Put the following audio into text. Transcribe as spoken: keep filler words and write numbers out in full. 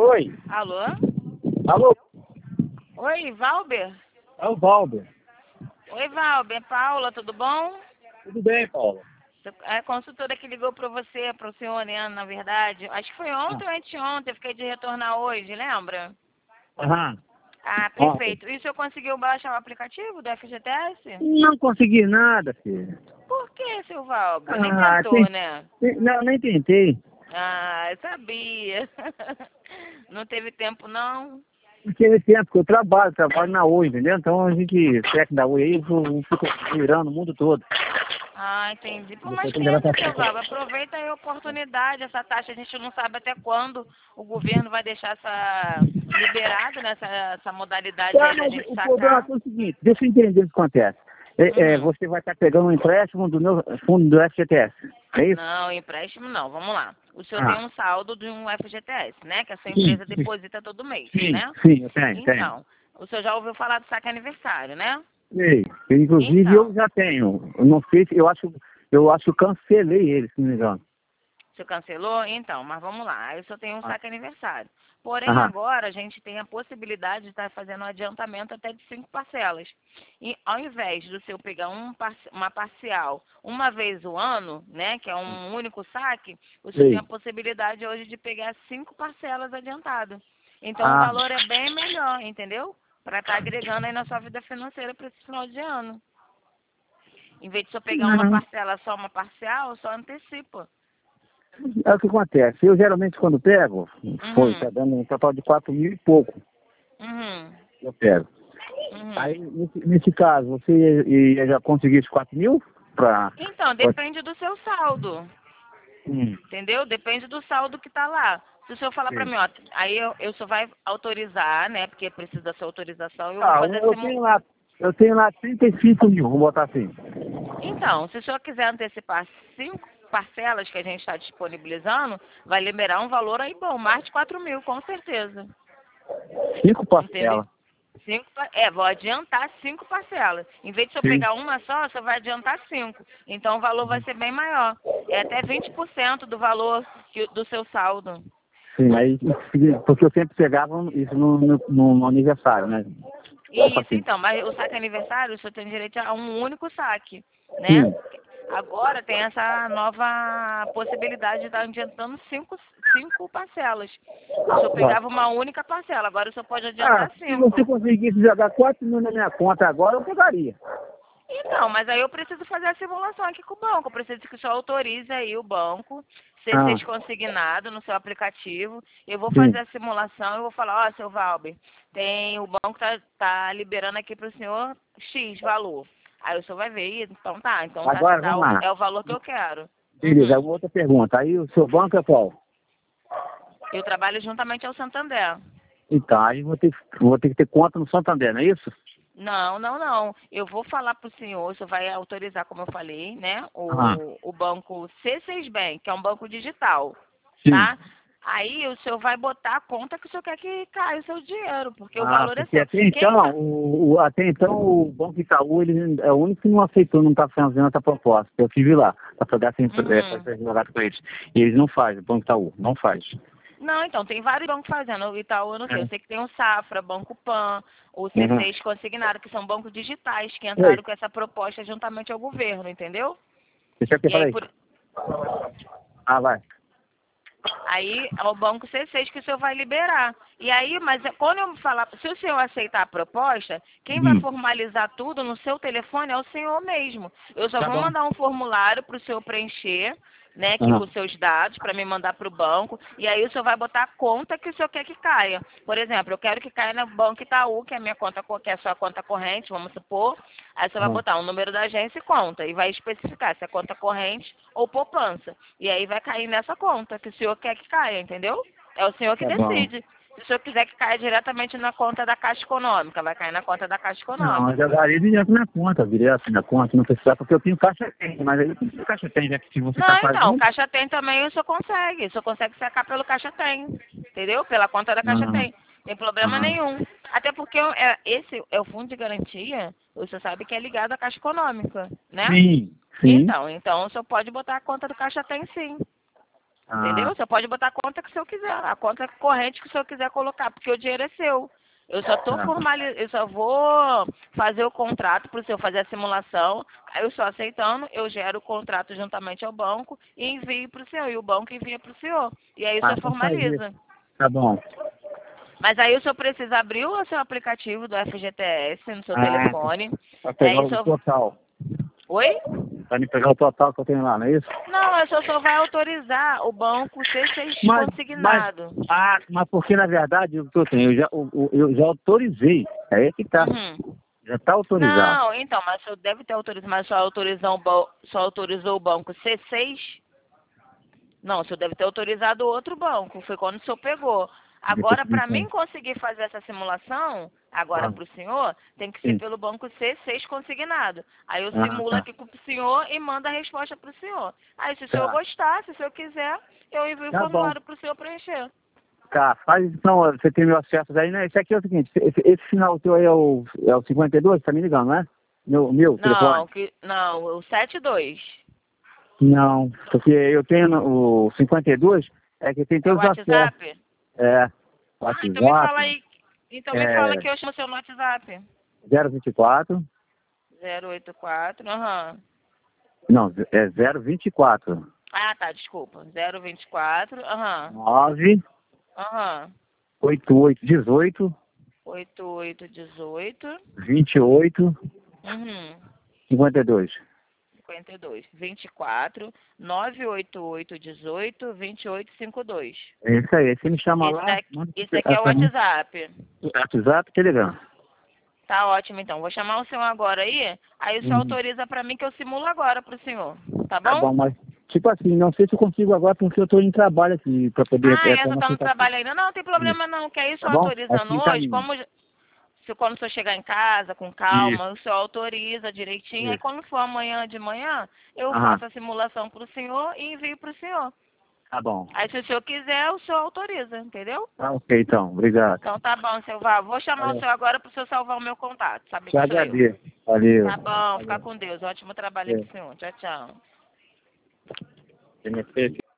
Oi. Alô? Alô? Oi, Valber? É o Valber. Oi, Valber. É Paula, tudo bom? Tudo bem, Paula? É a consultora que ligou para você, para o senhor, né, na verdade. Acho que foi ontem Ah. ou anteontem, eu fiquei de retornar hoje, lembra? Aham. Ah, Ontem. perfeito. E o senhor conseguiu baixar o aplicativo do F G T S? Não consegui nada, filho. Por que, seu Valber? Nem Ah, tentou, tem, né? tem- não, nem tentei. Ah, eu sabia. Não teve tempo, não? Não tive tempo, porque eu trabalho, trabalho na Oi, entendeu? Então a gente, perto da Oi aí, eu eu fico virando o mundo todo. Ah, entendi. Pô, mas Depois tem que levar pensa, seu pra... Valber, aproveita aí a oportunidade. Essa taxa a gente não sabe até quando o governo vai deixar essa liberada, né, essa, essa modalidade Ah, aí da mas gente o problema sacar. é o seguinte, deixa eu entender o que acontece. É, é, Uhum. você vai estar pegando um empréstimo do meu fundo do F G T S, é isso? Não, empréstimo não. Vamos lá. O senhor tem Ah, um saldo de um F G T S, né? Que a sua sim, empresa deposita todo mês, sim, né? sim, eu tenho, tenho. Então, o senhor já ouviu falar do saque aniversário, né? Sei. Inclusive eu Então, já tenho. Eu não sei se eu acho, eu acho que eu cancelei ele, se não me engano. você cancelou? Então, mas vamos lá. Aí o senhor tem um Ah, saque aniversário. Porém, aham. agora a gente tem a possibilidade de estar fazendo um adiantamento até de cinco parcelas. E ao invés do senhor pegar um, par- uma parcial uma vez o ano, né, que é um único saque, o senhor tem a Sei. possibilidade hoje de pegar cinco parcelas adiantado. Então o Ah, valor é bem melhor, entendeu? Para estar agregando aí na sua vida financeira para esse final de ano. Em vez de só pegar uma não. parcela só uma parcial, só antecipa. É o que acontece. Eu geralmente quando pego, foi, tá Uhum, dando um total de quatro mil e pouco. uhum, Eu pego. Aí, uhum. nesse, nesse caso, você ia, ia já conseguir esses quatro mil? Pra, Então, pra... depende do seu saldo, Hum, entendeu? Depende do saldo que tá lá. Se o senhor falar pra sei. mim, ó, aí eu, eu só vai autorizar, né? Porque precisa da sua autorização, eu vou Ah, fazer eu assim. tenho lá, eu tenho lá trinta e cinco mil, vamos botar assim. Então, se o senhor quiser antecipar cinco parcelas que a gente está disponibilizando, vai liberar um valor aí bom, mais de quatro mil, com certeza. Cinco Entendeu? parcelas. Cinco, pa- é, vou adiantar cinco parcelas. Em vez de eu Sim. pegar uma só, você vai adiantar cinco. Então o valor vai ser bem maior. É até vinte por cento do valor que, do seu saldo. Sim, aí, porque eu sempre pegava isso no, no, no- no aniversário, né? Tipo Isso, assim. então, mas o saque aniversário, o senhor tem direito a um único saque, né? Sim, Agora tem essa nova possibilidade de estar adiantando cinco, cinco parcelas. O senhor vai. pegava uma única parcela, agora o senhor pode Ah, adiantar se você cinco. conseguisse jogar quatro mil na minha conta agora, eu pegaria. Então, mas aí eu preciso fazer a simulação aqui com o banco. Eu preciso que o senhor autorize aí o banco, C Ah, seis consignado no seu aplicativo. Eu vou fazer sim. a simulação e vou falar, ó, seu Valber, tem, o banco tá, tá liberando aqui para o senhor X valor. Aí o senhor vai ver, "Ih, então tá, então tá, Agora, tá vamos o- lá. é o valor que eu quero. Beleza, Uhum. uma outra pergunta. Aí o seu banco é qual? Eu trabalho juntamente ao Santander. Então, aí vou ter, vou ter que ter conta no Santander, não é isso? Não, não, não. Eu vou falar para o senhor, o senhor vai autorizar, como eu falei, né? Ah, O, o banco C seis Bank, que é um banco digital, sim. tá? Aí o senhor vai botar a conta que o senhor quer que caia o seu dinheiro, porque o Ah, valor é porque seu. até Quem então, vai... o, o- até então o Banco Itaú ele é o único que não aceitou, não está fazendo essa proposta. Eu tive lá para fazer essa, essa, Uhum. essa jogada com eles. E eles não fazem, o Banco Itaú, não faz. Não, então, tem vários bancos fazendo. O Itaú, eu não sei. Eu É. sei que tem o Safra, Banco Pan, o C Uhum. seis Consignado, que são bancos digitais que Oi, entraram com essa proposta juntamente ao governo, entendeu? deixa eu aqui, E aí, peraí. por, Ah, vai. Aí é o banco C seis que o senhor vai liberar. E aí, mas é- quando eu falar, se o senhor aceitar a proposta, quem vai Hum, formalizar tudo no seu telefone é o senhor mesmo. Eu só tá vou bom. mandar um formulário para o senhor preencher, né, aqui com Uhum. os seus dados, para me mandar para o banco. E aí o senhor vai botar a conta que o senhor quer que caia. Por exemplo, eu quero que caia no Banco Itaú, que é a minha conta, co- que é a sua conta corrente, vamos supor. Aí você vai Uhum. botar o número da agência e conta. E vai especificar se é conta corrente ou poupança. E aí vai cair nessa conta que o senhor quer que caia, entendeu? É o senhor que Tá bom. decide. Se o senhor quiser que caia diretamente na conta da Caixa Econômica, vai cair na conta da Caixa Não, eu Econômica. jogaria direto na conta, direto na conta, não precisa, porque eu tenho caixa tem, mas aí eu tenho caixa tem, já que se você está Não, então, fazendo. Caixa Tem também o senhor consegue. O senhor consegue sacar pelo Caixa Tem. Entendeu? Pela conta da Caixa Ah, Tem. Tem problema ah, nenhum. Até porque é, esse é o fundo de garantia, o senhor sabe que é ligado à Caixa Econômica, né? sim, sim. Então, então o senhor pode botar a conta do Caixa Tem sim. Entendeu? Ah, Você pode botar a conta que o senhor quiser, a conta corrente que o senhor quiser colocar, porque o dinheiro é seu. Eu só tô tá. formalizando, eu só vou fazer o contrato para o senhor fazer a simulação. Aí eu só aceitando, eu gero o contrato juntamente ao banco e envio para o senhor. E o banco envia para o senhor. E aí o Ah, senhor então faz isso. formaliza. Tá bom. Mas aí o senhor precisa abrir o seu aplicativo do F G T S no seu Ah, telefone. pra É pegar isso. o total. Oi? Pra me pegar o total que eu tenho lá, não é isso? Não, eu só, só vai autorizar o banco C seis Mas, mas, consignado. ah, mas porque na verdade o que eu tenho, eu já, o- o- eu já autorizei. É aí que tá. Uhum. Já tá autorizado. Não, então, mas o senhor deve ter autorizado, mas só autorizou o, ba- só autorizou o banco C seis? Não, o senhor deve ter autorizado outro banco, foi quando o senhor pegou. Deixa eu Agora, para mim pensar. conseguir fazer essa simulação, agora Ah, para o senhor, tem que ser sim. pelo banco C seis consignado. Aí eu Ah, simulo tá. aqui com o senhor e mando a resposta para o senhor. Aí, se o senhor Tá. gostar, se o senhor quiser, eu envio o Tá bom. formulário para o senhor preencher. Tá, faz então, você tem meu acesso aí, né? Esse aqui é o seguinte, esse, esse final teu aí é o, é o cinquenta e dois, tá me ligando, né? Meu, meu telefone? Não, que, não, o setenta e dois. Não, porque eu tenho no- o cinquenta e dois, é que tem É o todos os acessos. WhatsApp? É, Ah, então me fala WhatsApp, aí. Então me fala é que eu chamo seu no WhatsApp. zero vinte e quatro, zero oito quatro, aham. não, é zero vinte e quatro, Ah, tá, desculpa. zero vinte e quatro, aham. nove Aham. oito oito dezoito, oito oito dezoito. vinte e oito, Uhum. cinquenta e dois. cinquenta e dois. vinte e quatro, nove oito oito dezoito, vinte e oito cinquenta e dois. É isso aí, você me chama Esse lá, daqui, manda esse aqui é o pra mim, WhatsApp. WhatsApp, Telegram. Tá ótimo, então. Vou chamar o senhor agora aí. Aí o senhor Uhum. autoriza pra mim que eu simulo agora pro senhor. Tá Tá bom? bom, mas tipo assim, não sei se eu consigo agora porque eu tô em trabalho aqui pra poder Ah, é, é, ter você uma tá no aplicação. trabalho ainda? Não, não tem Isso. problema não, que aí o Tá senhor bom? autorizando Assim hoje, caminho. como se quando o senhor chegar em casa, com Isso. calma, o senhor autoriza direitinho, aí Isso. quando for amanhã de manhã, eu Aham. faço a simulação pro senhor e envio pro senhor. Tá bom. Aí se o senhor quiser, o senhor autoriza, entendeu? Tá ok, então. Obrigado. Então tá bom, seu Val. Vou chamar o Valeu. senhor agora pro senhor salvar o meu contato, sabe Te que sou eu. agradeço. Valeu. Tá bom, fica Valeu. com Deus. Ótimo trabalho aí É. pro senhor. Tchau, tchau. Tem